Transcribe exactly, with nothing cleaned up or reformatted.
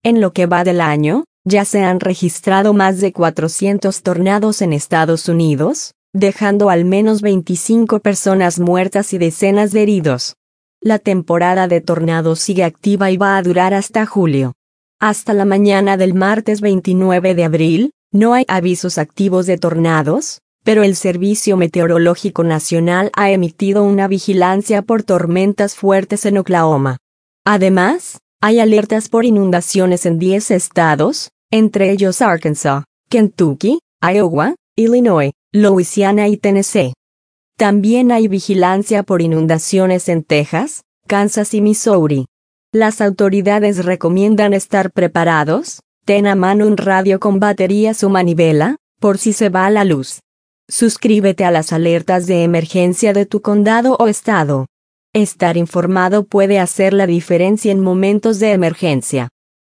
En lo que va del año, ya se han registrado más de cuatrocientos tornados en Estados Unidos, dejando al menos veinticinco personas muertas y decenas de heridos. La temporada de tornados sigue activa y va a durar hasta julio. Hasta la mañana del martes veintinueve de abril, no hay avisos activos de tornados, pero el Servicio Meteorológico Nacional ha emitido una vigilancia por tormentas fuertes en Oklahoma. Además, hay alertas por inundaciones en diez estados, entre ellos Arkansas, Kentucky, Iowa, Illinois, Louisiana y Tennessee. También hay vigilancia por inundaciones en Texas, Kansas y Missouri. Las autoridades recomiendan estar preparados, ten a mano un radio con baterías o manivela, por si se va la luz. Suscríbete a las alertas de emergencia de tu condado o estado. Estar informado puede hacer la diferencia en momentos de emergencia.